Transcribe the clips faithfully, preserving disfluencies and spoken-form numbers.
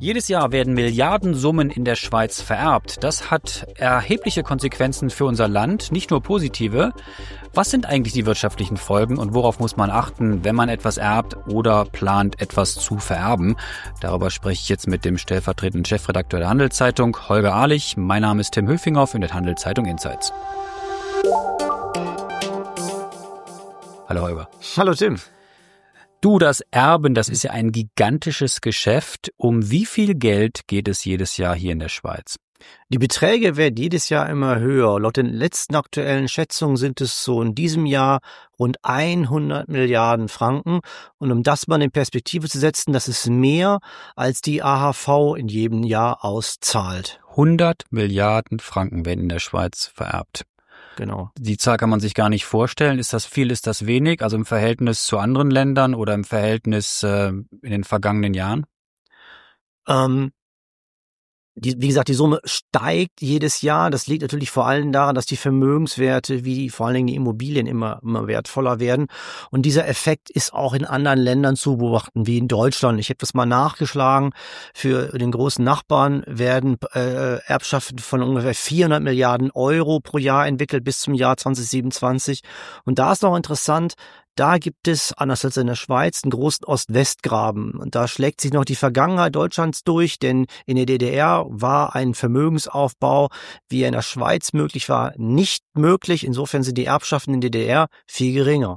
Jedes Jahr werden Milliardensummen in der Schweiz vererbt. Das hat erhebliche Konsequenzen für unser Land, nicht nur positive. Was sind eigentlich die wirtschaftlichen Folgen und worauf muss man achten, wenn man etwas erbt oder plant, etwas zu vererben? Darüber spreche ich jetzt mit dem stellvertretenden Chefredakteur der Handelszeitung, Holger Ahlich. Mein Name ist Tim Höfinghoff und der Handelszeitung Insights. Hallo Holger. Hallo Tim. Du, das Erben, das ist ja ein gigantisches Geschäft. Um wie viel Geld geht es jedes Jahr hier in der Schweiz? Die Beträge werden jedes Jahr immer höher. Laut den letzten aktuellen Schätzungen sind es so in diesem Jahr rund hundert Milliarden Franken. Und um das mal in Perspektive zu setzen, das ist mehr, als die A H V in jedem Jahr auszahlt. hundert Milliarden Franken werden in der Schweiz vererbt. Genau. Die Zahl kann man sich gar nicht vorstellen. Ist das viel, ist das wenig? Also im Verhältnis zu anderen Ländern oder im Verhältnis äh, in den vergangenen Jahren? Ähm, die, wie gesagt, die Summe steigt jedes Jahr. Das liegt natürlich vor allem daran, dass die Vermögenswerte, wie die, vor allen Dingen die Immobilien, immer, immer wertvoller werden. Und dieser Effekt ist auch in anderen Ländern zu beobachten, wie in Deutschland. Ich habe das mal nachgeschlagen. Für den großen Nachbarn werden äh, Erbschaften von ungefähr vierhundert Milliarden Euro pro Jahr entwickelt bis zum Jahr zwanzig siebenundzwanzig. Und da ist noch interessant, da gibt es, anders als in der Schweiz, einen großen Ost-West-Graben. Und da schlägt sich noch die Vergangenheit Deutschlands durch, denn in der D D R war ein Vermögensaufbau, wie er in der Schweiz möglich war, nicht möglich. Insofern sind die Erbschaften in der D D R viel geringer.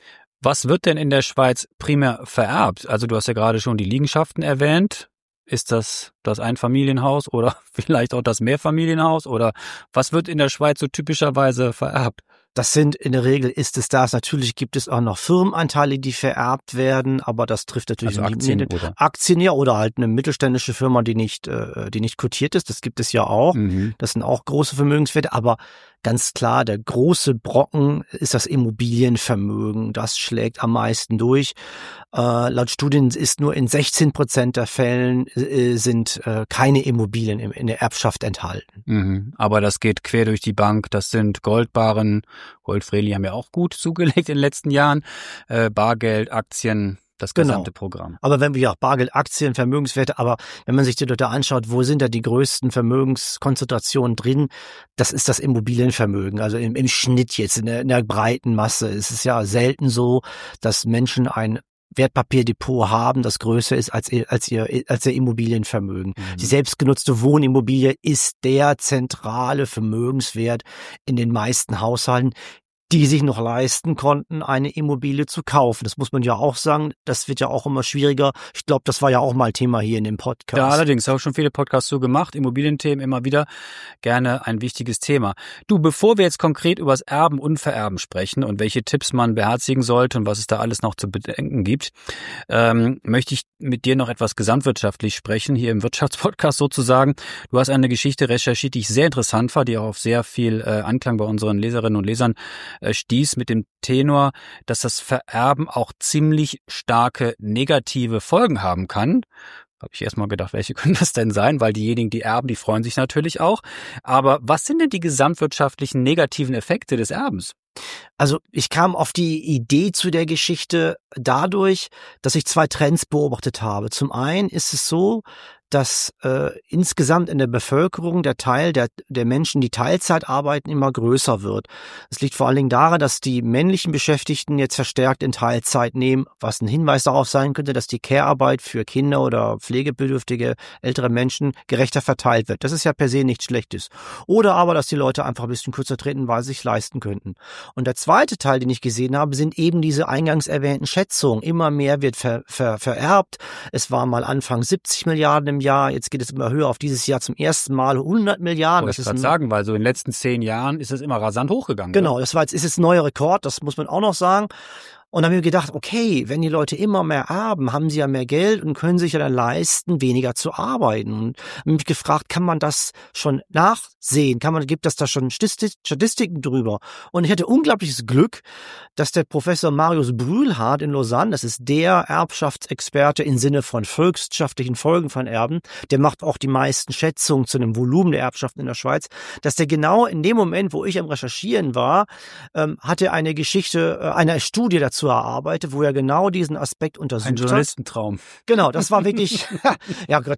Was wird denn in der Schweiz primär vererbt? Also du hast ja gerade schon die Liegenschaften erwähnt. Ist das das Einfamilienhaus oder vielleicht auch das Mehrfamilienhaus? Oder was wird in der Schweiz so typischerweise vererbt? Das sind, in der Regel ist es das. Natürlich gibt es auch noch Firmenanteile, die vererbt werden, aber das trifft natürlich also Aktien, den oder? Aktien ja, oder halt eine mittelständische Firma, die nicht, äh, die nicht kotiert ist. Das gibt es ja auch. Mhm. Das sind auch große Vermögenswerte, aber ganz klar, der große Brocken ist das Immobilienvermögen. Das schlägt am meisten durch. Äh, laut Studien ist nur in sechzehn Prozent der Fällen äh, sind äh, keine Immobilien in, in der Erbschaft enthalten. Mhm. Aber das geht quer durch die Bank. Das sind Goldbarren. Goldfreli haben ja auch gut zugelegt in den letzten Jahren. Äh, Bargeld, Aktien, das gesamte genau. Programm. Aber wenn wir ja Bargeld, Aktien, Vermögenswerte, aber wenn man sich die da anschaut, wo sind da die größten Vermögenskonzentrationen drin? Das ist das Immobilienvermögen. Also im, im Schnitt jetzt, in der, in der breiten Masse. Es ist ja selten so, dass Menschen ein Wertpapierdepot haben, das größer ist als ihr, als ihr, als ihr Immobilienvermögen. Mhm. Die selbstgenutzte Wohnimmobilie ist der zentrale Vermögenswert in den meisten Haushalten, die sich noch leisten konnten, eine Immobilie zu kaufen. Das muss man ja auch sagen. Das wird ja auch immer schwieriger. Ich glaube, das war ja auch mal Thema hier in dem Podcast. Ja, allerdings. Habe ich schon viele Podcasts so gemacht. Immobilienthemen immer wieder gerne ein wichtiges Thema. Du, bevor wir jetzt konkret über das Erben und Vererben sprechen und welche Tipps man beherzigen sollte und was es da alles noch zu bedenken gibt, ähm, möchte ich mit dir noch etwas gesamtwirtschaftlich sprechen, hier im Wirtschaftspodcast sozusagen. Du hast eine Geschichte recherchiert, die ich sehr interessant fand, die auch auf sehr viel äh, Anklang bei unseren Leserinnen und Lesern stieß mit dem Tenor, dass das Vererben auch ziemlich starke negative Folgen haben kann. Habe ich erstmal gedacht, welche können das denn sein? Weil diejenigen, die erben, die freuen sich natürlich auch. Aber was sind denn die gesamtwirtschaftlichen negativen Effekte des Erbens? Also ich kam auf die Idee zu der Geschichte dadurch, dass ich zwei Trends beobachtet habe. Zum einen ist es so, dass äh, insgesamt in der Bevölkerung der Teil der, der Menschen, die Teilzeit arbeiten, immer größer wird. Es liegt vor allen Dingen daran, dass die männlichen Beschäftigten jetzt verstärkt in Teilzeit nehmen, was ein Hinweis darauf sein könnte, dass die Care-Arbeit für Kinder oder pflegebedürftige ältere Menschen gerechter verteilt wird. Das ist ja per se nichts Schlechtes. Oder aber, dass die Leute einfach ein bisschen kürzer treten, weil sie sich leisten könnten. Und der zweite Teil, den ich gesehen habe, sind eben diese eingangs erwähnten Schätzungen. Immer mehr wird ver, ver, vererbt. Es war mal Anfang siebzig Milliarden im Jahr, jetzt geht es immer höher, auf dieses Jahr zum ersten Mal hundert Milliarden. Wollte ich gerade sagen, weil so in den letzten zehn Jahren ist es immer rasant hochgegangen. Genau, das war jetzt, ist jetzt ein neuer Rekord, das muss man auch noch sagen. Und dann habe ich mir gedacht, okay, wenn die Leute immer mehr erben, haben sie ja mehr Geld und können sich ja dann leisten, weniger zu arbeiten. Und habe mich gefragt, kann man das schon nachsehen? Kann man, gibt es da schon Statistiken drüber? Und ich hatte unglaubliches Glück, dass der Professor Marius Brühlhardt in Lausanne, das ist der Erbschaftsexperte im Sinne von volkswirtschaftlichen Folgen von Erben, der macht auch die meisten Schätzungen zu dem Volumen der Erbschaften in der Schweiz, dass der genau in dem Moment, wo ich am Recherchieren war, ähm, hatte eine Geschichte, äh, eine Studie dazu erarbeitet, wo er genau diesen Aspekt untersucht hat. Ein Journalistentraum. Genau, das war wirklich, ja Gott,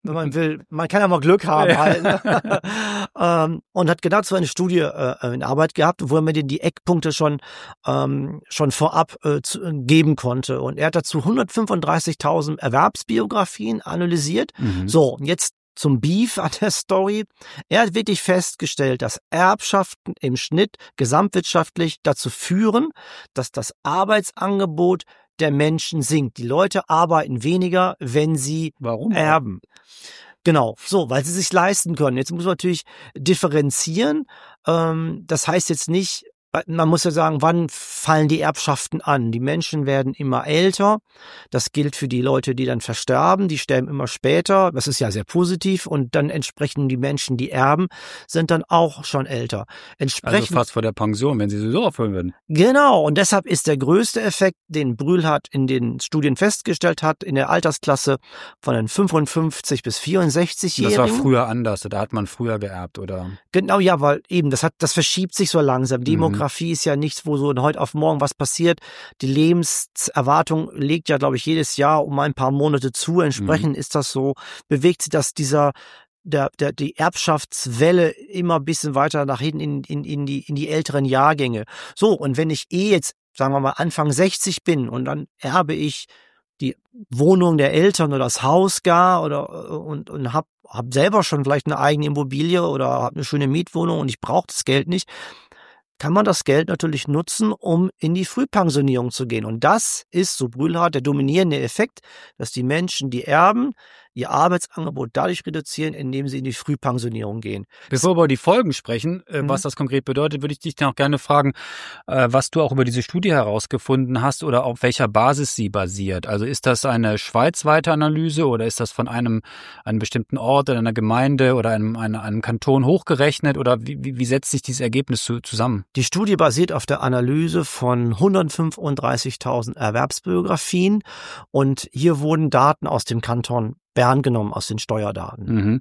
wenn man will. Man kann ja mal Glück haben Ja. halt. Ne? ähm, und hat genau so eine Studie äh, in Arbeit gehabt, wo er mir die Eckpunkte schon ähm, schon vorab äh, zu, äh, geben konnte. Und er hat dazu hundertfünfunddreißigtausend Erwerbsbiografien analysiert. Mhm. So, und jetzt zum Beef an der Story. Er hat wirklich festgestellt, dass Erbschaften im Schnitt gesamtwirtschaftlich dazu führen, dass das Arbeitsangebot der Menschen sinkt. Die Leute arbeiten weniger, wenn sie Warum? erben. Genau, so, weil sie sich leisten können. Jetzt muss man natürlich differenzieren. Ähm, das heißt jetzt nicht, man muss ja sagen, wann fallen die Erbschaften an? Die Menschen werden immer älter. Das gilt für die Leute, die dann versterben. Die sterben immer später. Das ist ja sehr positiv. Und dann entsprechend die Menschen, die erben, sind dann auch schon älter. Entsprechend, Also fast vor der Pension, wenn sie sowieso aufhören würden. Genau. Und deshalb ist der größte Effekt, den Brühlhardt in den Studien festgestellt hat, in der Altersklasse von den fünfundfünfzig bis vierundsechzig-Jährigen. Das war früher anders. Da hat man früher geerbt, oder? Genau, ja, weil eben, das hat, das verschiebt sich so langsam. Mhm. Demografie ist ja nichts, wo so von heute auf morgen was passiert. Die Lebenserwartung legt ja, glaube ich, jedes Jahr um ein paar Monate zu. Entsprechend Mhm. ist das so, bewegt sich das dieser, der, der, die Erbschaftswelle immer ein bisschen weiter nach hinten in, in, in die, in die älteren Jahrgänge. So. Und wenn ich eh jetzt, sagen wir mal, Anfang sechzig bin und dann erbe ich die Wohnung der Eltern oder das Haus gar oder, und, und hab, hab selber schon vielleicht eine eigene Immobilie oder hab eine schöne Mietwohnung und ich brauche das Geld nicht, kann man das Geld natürlich nutzen, um in die Frühpensionierung zu gehen. Und das ist, so Brühlhardt, der dominierende Effekt, dass die Menschen, die erben, ihr Arbeitsangebot dadurch reduzieren, indem sie in die Frühpensionierung gehen. Bevor wir über die Folgen sprechen, äh, Mhm. was das konkret bedeutet, würde ich dich dann auch gerne fragen, äh, was du auch über diese Studie herausgefunden hast oder auf welcher Basis sie basiert. Also ist das eine schweizweite Analyse oder ist das von einem, einem bestimmten Ort oder einer Gemeinde oder einem, einem, einem Kanton hochgerechnet oder wie, wie, wie setzt sich dieses Ergebnis zu, zusammen? Die Studie basiert auf der Analyse von hundertfünfunddreißigtausend Erwerbsbiografien und hier wurden Daten aus dem Kanton Bern genommen, aus den Steuerdaten. Mhm.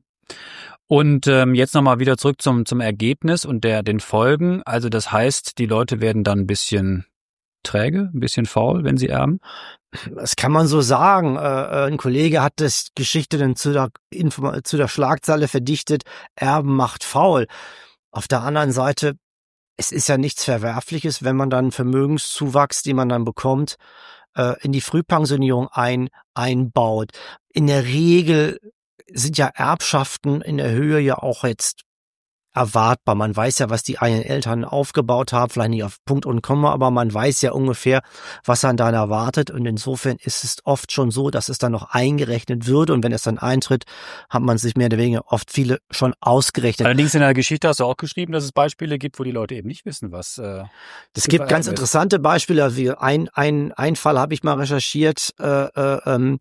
Und ähm, jetzt nochmal wieder zurück zum, zum Ergebnis und der den Folgen. Also das heißt, die Leute werden dann ein bisschen träge, ein bisschen faul, wenn sie erben? Das kann man so sagen. Äh, ein Kollege hat das Geschichte dann zu der, Inform- zu der Schlagzeile verdichtet, Erben macht faul. Auf der anderen Seite, es ist ja nichts Verwerfliches, wenn man dann Vermögenszuwachs, den man dann bekommt, äh, in die Frühpensionierung ein, einbaut. In der Regel sind ja Erbschaften in der Höhe ja auch jetzt erwartbar. Man weiß ja, was die eigenen Eltern aufgebaut haben, vielleicht nicht auf Punkt und Komma, aber man weiß ja ungefähr, was einen dann erwartet. Und insofern ist es oft schon so, dass es dann noch eingerechnet würde. Und wenn es dann eintritt, hat man sich mehr oder weniger oft viele schon ausgerechnet. Allerdings in der Geschichte hast du auch geschrieben, dass es Beispiele gibt, wo die Leute eben nicht wissen, was äh, Es gibt ganz wird. interessante Beispiele. Wie ein, ein, ein Fall habe ich mal recherchiert, äh, äh, ähm,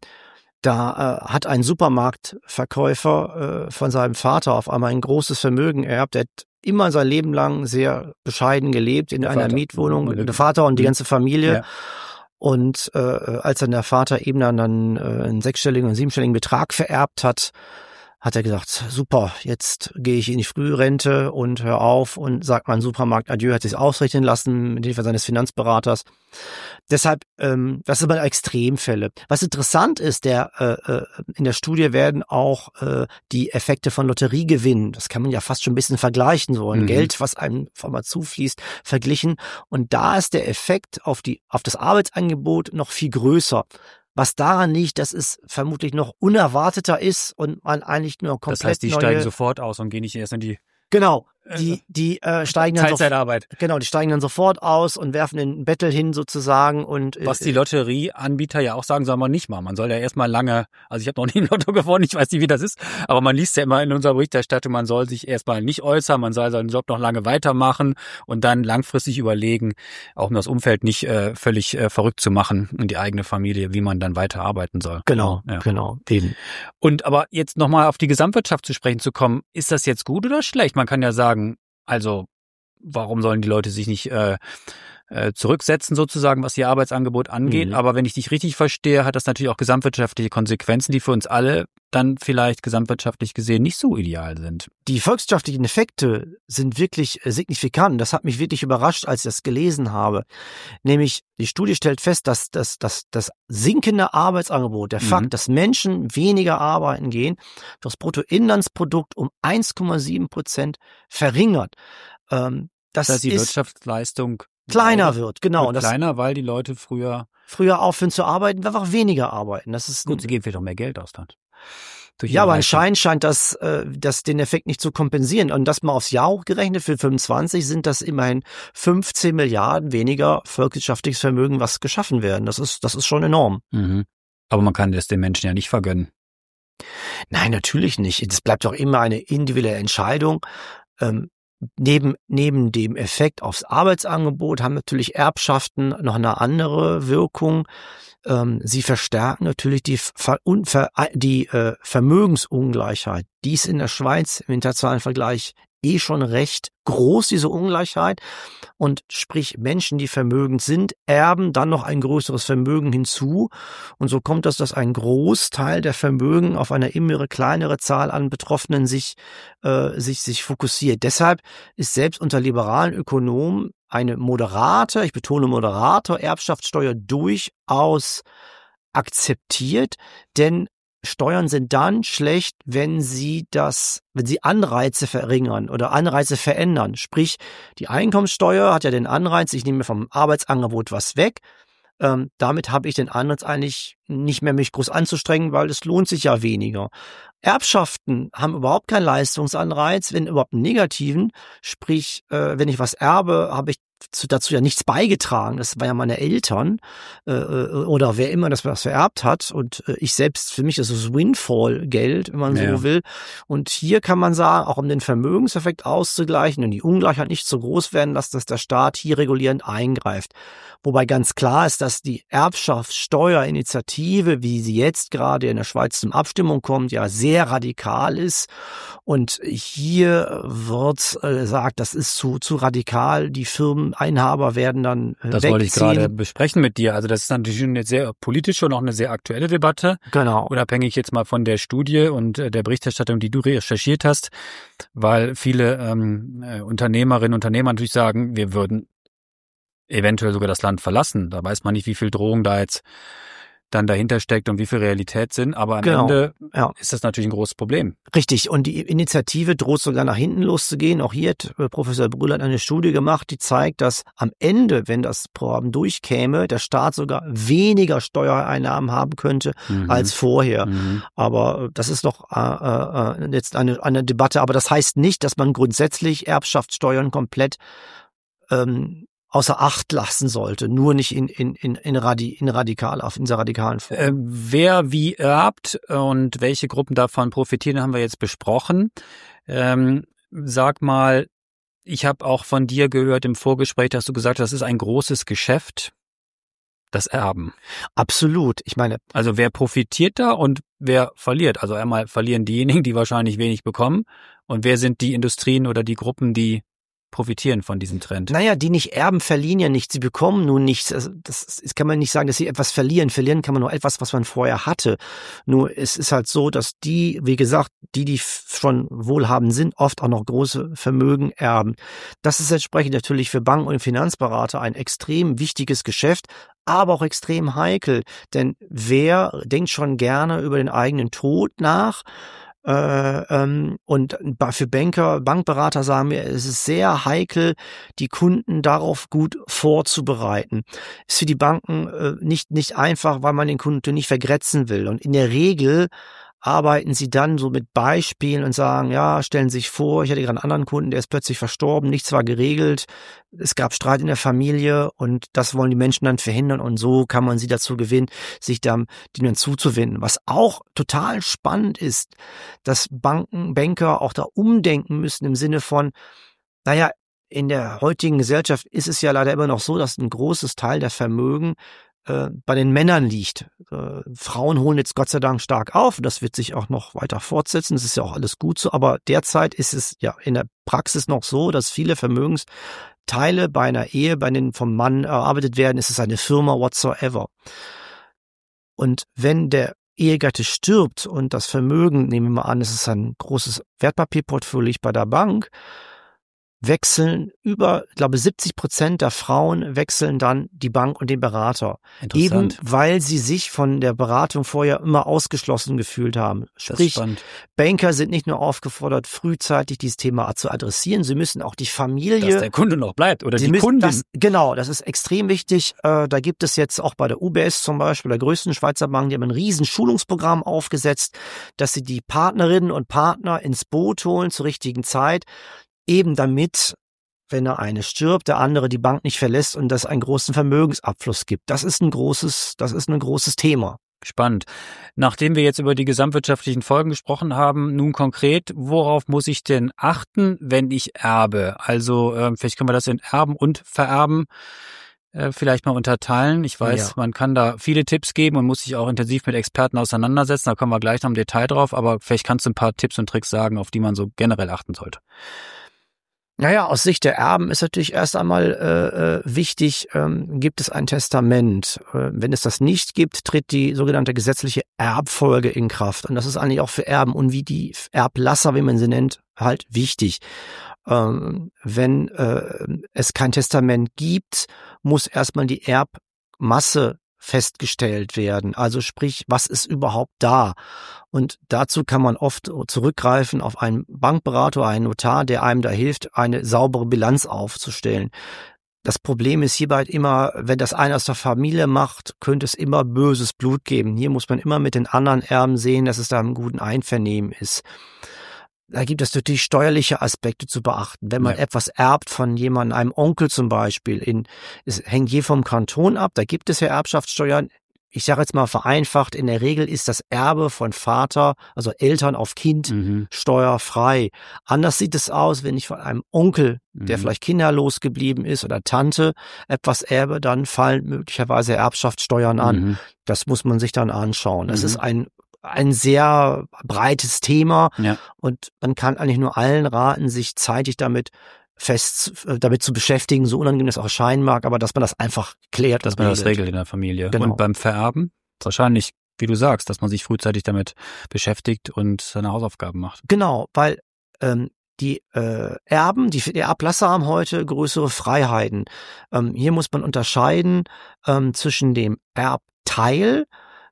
Da äh, hat ein Supermarktverkäufer äh, von seinem Vater auf einmal ein großes Vermögen erbt. Der hat immer sein Leben lang sehr bescheiden gelebt in Der einer Vater. Mietwohnung, Mhm. der Vater und die Mhm. ganze Familie. Ja. Und äh, als dann der Vater eben dann, dann äh, einen sechsstelligen und siebenstelligen Betrag vererbt hat, hat er gesagt, super, jetzt gehe ich in die Frührente und hör auf und sagt meinem Supermarkt Adieu, hat sich ausrechnen lassen mit Hilfe seines Finanzberaters. Deshalb, ähm, das sind aber Extremfälle. Was interessant ist, der äh, in der Studie werden auch äh, die Effekte von Lotteriegewinnen, das kann man ja fast schon ein bisschen vergleichen, so ein Mhm. Geld, was einem auf einmal zufließt, verglichen. Und da ist der Effekt auf die auf das Arbeitsangebot noch viel größer. Was daran liegt, dass es vermutlich noch unerwarteter ist und man eigentlich nur komplett Das heißt, die neue, steigen sofort aus und gehen nicht erst in die genau, die die äh, steigen dann so, Teilzeitarbeit. genau, die steigen dann sofort aus und werfen den Bettel hin sozusagen und äh, Was die Lotterieanbieter ja auch sagen, soll man nicht machen. Man soll ja erstmal lange, also ich habe noch nie ein Lotto gewonnen, ich weiß nicht, wie das ist, aber man liest ja immer in unserer Berichterstattung, man soll sich erstmal nicht äußern, man soll seinen Job noch lange weitermachen und dann langfristig überlegen, auch um das Umfeld nicht äh, völlig äh, verrückt zu machen und die eigene Familie, wie man dann weiterarbeiten soll. genau, Ja. genau, eben. Und aber jetzt nochmal auf die Gesamtwirtschaft zu sprechen zu kommen, ist das jetzt gut oder schlecht? Man kann ja sagen, also warum sollen die Leute sich nicht äh, äh, zurücksetzen sozusagen, was ihr Arbeitsangebot angeht? Mhm. Aber wenn ich dich richtig verstehe, hat das natürlich auch gesamtwirtschaftliche Konsequenzen, die für uns alle dann vielleicht gesamtwirtschaftlich gesehen nicht so ideal sind. Die volkswirtschaftlichen Effekte sind wirklich signifikant. Das hat mich wirklich überrascht, als ich das gelesen habe. Nämlich, die Studie stellt fest, dass das, das, das sinkende Arbeitsangebot, der mhm. Fakt, dass Menschen weniger arbeiten gehen, das Bruttoinlandsprodukt um eins Komma sieben Prozent verringert. Ähm, das dass die ist Wirtschaftsleistung kleiner wird, genau. Wird kleiner, weil die Leute früher früher aufhören zu arbeiten, einfach weniger arbeiten. Das ist gut, sie geben vielleicht auch mehr Geld aus dann. Ja, aber anscheinend scheint das, äh, das den Effekt nicht zu kompensieren. Und das mal aufs Jahr hochgerechnet, für fünfundzwanzig sind das immerhin fünfzehn Milliarden weniger volkswirtschaftliches Vermögen, was geschaffen werden. Das ist, das ist schon enorm. Mhm. Aber man kann das den Menschen ja nicht vergönnen. Nein, natürlich nicht. Das bleibt doch immer eine individuelle Entscheidung. Ähm, Neben, neben dem Effekt aufs Arbeitsangebot haben natürlich Erbschaften noch eine andere Wirkung. Ähm, sie verstärken natürlich die, Ver, Ver, die äh, Vermögensungleichheit. Die ist in der Schweiz im internationalen Vergleich eh schon recht groß, diese Ungleichheit. Und sprich, Menschen, die vermögend sind, erben dann noch ein größeres Vermögen hinzu. Und so kommt es, dass ein Großteil der Vermögen auf eine immer kleinere Zahl an Betroffenen sich, äh, sich, sich fokussiert. Deshalb ist selbst unter liberalen Ökonomen eine moderate, ich betone moderate Erbschaftssteuer durchaus akzeptiert, denn Steuern sind dann schlecht, wenn sie das, wenn sie Anreize verringern oder Anreize verändern. Sprich, die Einkommensteuer hat ja den Anreiz, ich nehme vom Arbeitsangebot was weg. Ähm, damit habe ich den Anreiz eigentlich nicht mehr, mich groß anzustrengen, weil es lohnt sich ja weniger. Erbschaften haben überhaupt keinen Leistungsanreiz, wenn überhaupt einen negativen. Sprich, äh, wenn ich was erbe, habe ich zu, dazu ja nichts beigetragen. Das waren ja meine Eltern äh, oder wer immer das was vererbt hat. Und äh, ich selbst, für mich ist es Windfall-Geld, wenn man ja. so will. Und hier kann man sagen, auch um den Vermögenseffekt auszugleichen und die Ungleichheit nicht so groß werden lassen, dass der Staat hier regulierend eingreift. Wobei ganz klar ist, dass die Erbschaftssteuerinitiative, wie sie jetzt gerade in der Schweiz zum Abstimmung kommt, ja sehr radikal ist. Und hier wird äh, gesagt, das ist zu, zu radikal. Die Firmeneinhaber werden dann äh, Das wegziehen. wollte ich gerade besprechen mit dir. Also das ist natürlich eine sehr politische und auch eine sehr aktuelle Debatte. Genau. Unabhängig jetzt mal von der Studie und äh, der Berichterstattung, die du recherchiert hast, weil viele ähm, äh, Unternehmerinnen und Unternehmer natürlich sagen, wir würden eventuell sogar das Land verlassen. Da weiß man nicht, wie viel Drohung da jetzt dann dahinter steckt und wie viel Realität sind. Aber am Genau, Ende ja. ist das natürlich ein großes Problem. Richtig. Und die Initiative droht sogar nach hinten loszugehen. Auch hier hat Professor Brühl eine Studie gemacht, die zeigt, dass am Ende, wenn das Programm durchkäme, der Staat sogar weniger Steuereinnahmen haben könnte mhm. als vorher. Mhm. Aber das ist doch äh, äh, jetzt eine, eine Debatte. Aber das heißt nicht, dass man grundsätzlich Erbschaftssteuern komplett ähm, außer Acht lassen sollte, nur nicht in in in in, radi, in radikal auf in dieser radikalen Form. Äh, wer wie erbt und welche Gruppen davon profitieren, haben wir jetzt besprochen. Ähm, sag mal, ich habe auch von dir gehört im Vorgespräch, dass du gesagt hast, das ist ein großes Geschäft, das Erben. Absolut. Ich meine, also wer profitiert da und wer verliert? Also einmal verlieren diejenigen, die wahrscheinlich wenig bekommen, und wer sind die Industrien oder die Gruppen, die profitieren von diesem Trend? Naja, die nicht erben, verlieren ja nichts. Sie bekommen nun nichts. Also das ist, kann man nicht sagen, dass sie etwas verlieren. Verlieren kann man nur etwas, was man vorher hatte. Nur es ist halt so, dass die, wie gesagt, die, die schon wohlhabend sind, oft auch noch große Vermögen erben. Das ist entsprechend natürlich für Banken und Finanzberater ein extrem wichtiges Geschäft, aber auch extrem heikel. Denn wer denkt schon gerne über den eigenen Tod nach? Äh, ähm, und für Banker, Bankberater sagen wir, es ist sehr heikel, die Kunden darauf gut vorzubereiten. Ist für die Banken äh, nicht nicht einfach, weil man den Kunden nicht vergrätzen will. Und in der Regel arbeiten sie dann so mit Beispielen und sagen, ja, stellen Sie sich vor, ich hatte gerade einen anderen Kunden, der ist plötzlich verstorben, nichts war geregelt, es gab Streit in der Familie und das wollen die Menschen dann verhindern und so kann man sie dazu gewinnen, sich dann denen zuzuwenden. Was auch total spannend ist, dass Banken, Banker auch da umdenken müssen im Sinne von, naja, in der heutigen Gesellschaft ist es ja leider immer noch so, dass ein großes Teil der Vermögen äh, bei den Männern liegt. Äh, Frauen holen jetzt Gott sei Dank stark auf. Das wird sich auch noch weiter fortsetzen. Das ist ja auch alles gut so. Aber derzeit ist es ja in der Praxis noch so, dass viele Vermögensteile bei einer Ehe, bei denen vom Mann erarbeitet werden, ist es eine Firma whatsoever. Und wenn der Ehegatte stirbt und das Vermögen, nehmen wir mal an, es ist ein großes Wertpapierportfolio bei der Bank, wechseln über, ich glaube, siebzig Prozent der Frauen wechseln dann die Bank und den Berater. Eben weil sie sich von der Beratung vorher immer ausgeschlossen gefühlt haben. Sprich, Banker sind nicht nur aufgefordert, frühzeitig dieses Thema zu adressieren, sie müssen auch die Familie... Dass der Kunde noch bleibt oder die müssen, Kundin. Das, genau, das ist extrem wichtig. Äh, da gibt es jetzt auch bei der U B S zum Beispiel, der größten Schweizer Bank, die haben ein riesen Schulungsprogramm aufgesetzt, dass sie die Partnerinnen und Partner ins Boot holen zur richtigen Zeit, eben damit, wenn der eine stirbt, der andere die Bank nicht verlässt und das einen großen Vermögensabfluss gibt. Das ist ein großes, das ist ein großes Thema. Spannend. Nachdem wir jetzt über die gesamtwirtschaftlichen Folgen gesprochen haben, nun konkret, worauf muss ich denn achten, wenn ich erbe? Also äh, vielleicht können wir das in Erben und Vererben äh, vielleicht mal unterteilen. Ich weiß, ja. Man kann da viele Tipps geben und muss sich auch intensiv mit Experten auseinandersetzen. Da kommen wir gleich noch im Detail drauf, aber vielleicht kannst du ein paar Tipps und Tricks sagen, auf die man so generell achten sollte. Naja, aus Sicht der Erben ist natürlich erst einmal äh, wichtig, ähm, gibt es ein Testament. Äh, wenn es das nicht gibt, tritt die sogenannte gesetzliche Erbfolge in Kraft. Und das ist eigentlich auch für Erben und wie die Erblasser, wie man sie nennt, halt wichtig. Ähm, wenn äh, es kein Testament gibt, muss erstmal die Erbmasse festgestellt werden. Also sprich, was ist überhaupt da? Und dazu kann man oft zurückgreifen auf einen Bankberater, einen Notar, der einem da hilft, eine saubere Bilanz aufzustellen. Das Problem ist hierbei immer, wenn das einer aus der Familie macht, könnte es immer böses Blut geben. Hier muss man immer mit den anderen Erben sehen, dass es da im guten Einvernehmen ist. Da gibt es natürlich steuerliche Aspekte zu beachten. Wenn man ja. etwas erbt von jemandem, einem Onkel zum Beispiel, in, es hängt je vom Kanton ab, da gibt es ja Erbschaftssteuern. Ich sage jetzt mal vereinfacht, in der Regel ist das Erbe von Vater, also Eltern auf Kind, mhm. steuerfrei. Anders sieht es aus, wenn ich von einem Onkel, mhm. der vielleicht kinderlos geblieben ist, oder Tante etwas erbe, dann fallen möglicherweise Erbschaftssteuern an. Mhm. Das muss man sich dann anschauen. Das mhm. ist ein ein sehr breites Thema ja. und man kann eigentlich nur allen raten, sich zeitig damit fest, damit zu beschäftigen, so unangenehm es auch erscheinen mag, aber dass man das einfach klärt. Dass man das regelt in der Familie. Genau. Und beim Vererben? Wahrscheinlich, wie du sagst, dass man sich frühzeitig damit beschäftigt und seine Hausaufgaben macht. Genau, weil ähm, die äh, Erben, die, die Erblasser haben heute größere Freiheiten. Ähm, hier muss man unterscheiden ähm, zwischen dem Erbteil,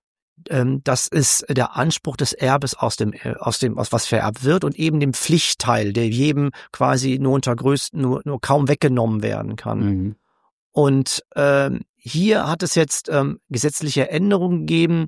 das ist der Anspruch des Erbes aus dem, aus dem, aus was vererbt wird, und eben dem Pflichtteil, der jedem quasi nur unter größten, nur, nur kaum weggenommen werden kann. Mhm. Und ähm, hier hat es jetzt ähm, gesetzliche Änderungen gegeben.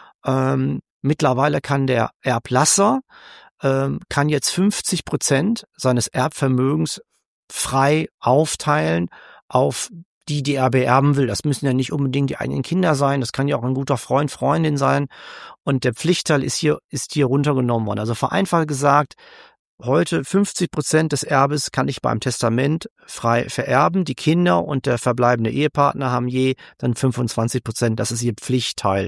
Ähm, mittlerweile kann der Erblasser ähm, kann jetzt fünfzig Prozent seines Erbvermögens frei aufteilen auf die, die er beerben will. Das müssen ja nicht unbedingt die eigenen Kinder sein, das kann ja auch ein guter Freund, Freundin sein. Und der Pflichtteil ist hier, ist hier runtergenommen worden. Also vereinfacht gesagt, heute fünfzig Prozent des Erbes kann ich beim Testament frei vererben. Die Kinder und der verbleibende Ehepartner haben je dann fünfundzwanzig Prozent. Das ist ihr Pflichtteil.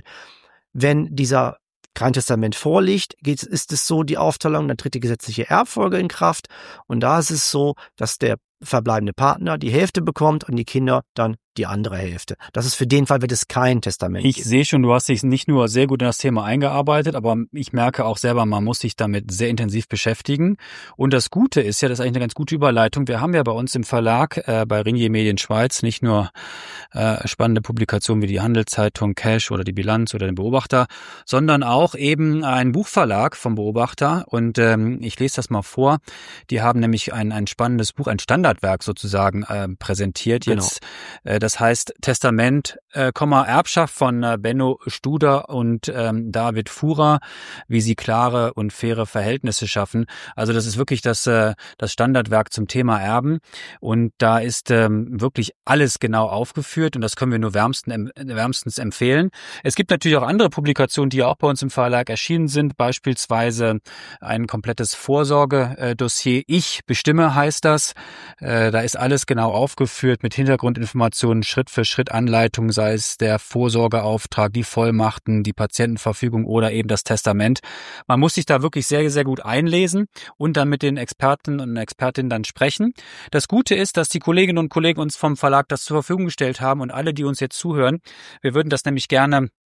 Wenn dieser kein Testament vorliegt, geht, ist es so die Aufteilung, dann tritt die gesetzliche Erbfolge in Kraft. Und da ist es so, dass der verbleibende Partner die Hälfte bekommt und die Kinder dann die andere Hälfte. Das ist für den Fall, wird es kein Testament Ich geben. sehe schon, du hast dich nicht nur sehr gut in das Thema eingearbeitet, aber ich merke auch selber, man muss sich damit sehr intensiv beschäftigen. Und das Gute ist ja, das ist eigentlich eine ganz gute Überleitung. Wir haben ja bei uns im Verlag, äh, bei Ringier Medien Schweiz, nicht nur äh, spannende Publikationen wie die Handelszeitung Cash oder die Bilanz oder den Beobachter, sondern auch eben einen Buchverlag vom Beobachter. Und ähm, ich lese das mal vor. Die haben nämlich ein, ein spannendes Buch, ein Standardwerk sozusagen äh, präsentiert. Genau. Jetzt äh, Das heißt Testament, äh, Erbschaft von äh, Benno Studer und ähm, David Fuhrer, wie sie klare und faire Verhältnisse schaffen. Also das ist wirklich das, äh, das Standardwerk zum Thema Erben. Und da ist ähm, wirklich alles genau aufgeführt und das können wir nur wärmsten, wärmstens empfehlen. Es gibt natürlich auch andere Publikationen, die auch bei uns im Verlag erschienen sind, beispielsweise ein komplettes Vorsorgedossier. Ich bestimme heißt das. Äh, da ist alles genau aufgeführt mit Hintergrundinformationen, Schritt für Schritt Anleitung, sei es der Vorsorgeauftrag, die Vollmachten, die Patientenverfügung oder eben das Testament. Man muss sich da wirklich sehr, sehr gut einlesen und dann mit den Experten und Expertinnen dann sprechen. Das Gute ist, dass die Kolleginnen und Kollegen uns vom Verlag das zur Verfügung gestellt haben und alle, die uns jetzt zuhören, wir würden das nämlich gerne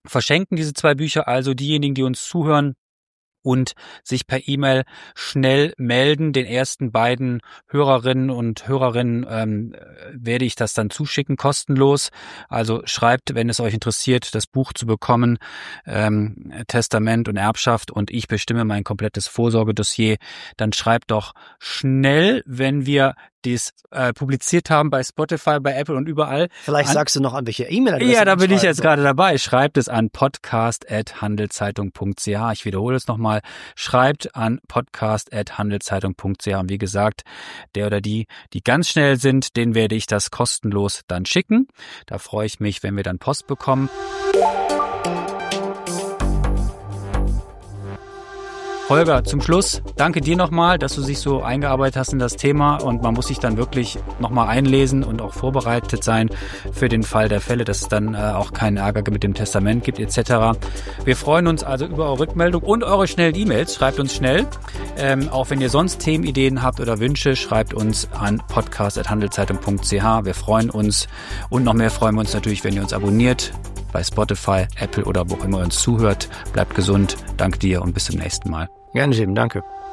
verschenken diese zwei Bücher. Also diejenigen, die uns zuhören und sich per E-Mail schnell melden. Den ersten beiden Hörerinnen und Hörerinnen ähm, werde ich das dann zuschicken, kostenlos. Also schreibt, wenn es euch interessiert, das Buch zu bekommen, ähm, Testament und Erbschaft, und ich bestimme mein komplettes Vorsorgedossier. Dann schreibt doch schnell, wenn wir dies äh, publiziert haben bei Spotify, bei Apple und überall. Vielleicht an, sagst du noch, an welche E-Mail-Adresse. Ja, da bin ich jetzt gerade dabei. Schreibt es an podcast at handelszeitung punkt c h. Ich wiederhole es nochmal. Schreibt an podcast at handelszeitung punkt c h. Und wie gesagt, der oder die, die ganz schnell sind, denen werde ich das kostenlos dann schicken. Da freue ich mich, wenn wir dann Post bekommen. Holger, zum Schluss, danke dir nochmal, dass du dich so eingearbeitet hast in das Thema, und man muss sich dann wirklich nochmal einlesen und auch vorbereitet sein für den Fall der Fälle, dass es dann äh, auch keinen Ärger mit dem Testament gibt et cetera. Wir freuen uns also über eure Rückmeldung und eure schnellen E-Mails. Schreibt uns schnell. Ähm, auch wenn ihr sonst Themenideen habt oder Wünsche, schreibt uns an podcast at handelszeitung punkt c h. Wir freuen uns, und noch mehr freuen wir uns natürlich, wenn ihr uns abonniert bei Spotify, Apple oder wo auch immer ihr uns zuhört. Bleibt gesund, danke dir und bis zum nächsten Mal. Gerne, Jim, danke.